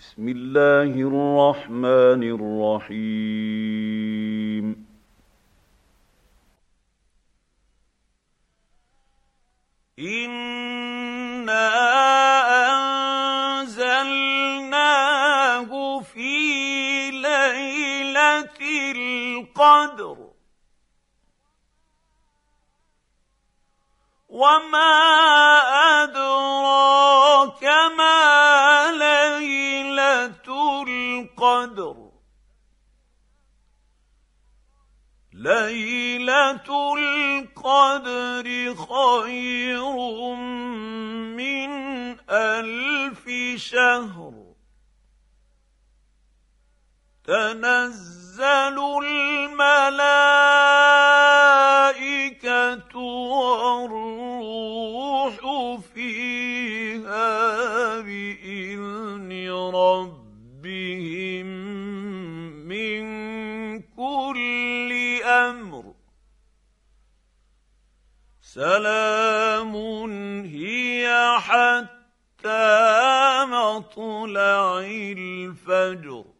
بسم الله الرحمن الرحيم إنا أنزلناه في ليلة القدر وما أدراك ما ليلة القدر ليلة القدر خير من 1000 شهر تنزل الملائكة والروح فيها بإذن ربهم من كل أمر سلام هي حتى مطلع الفجر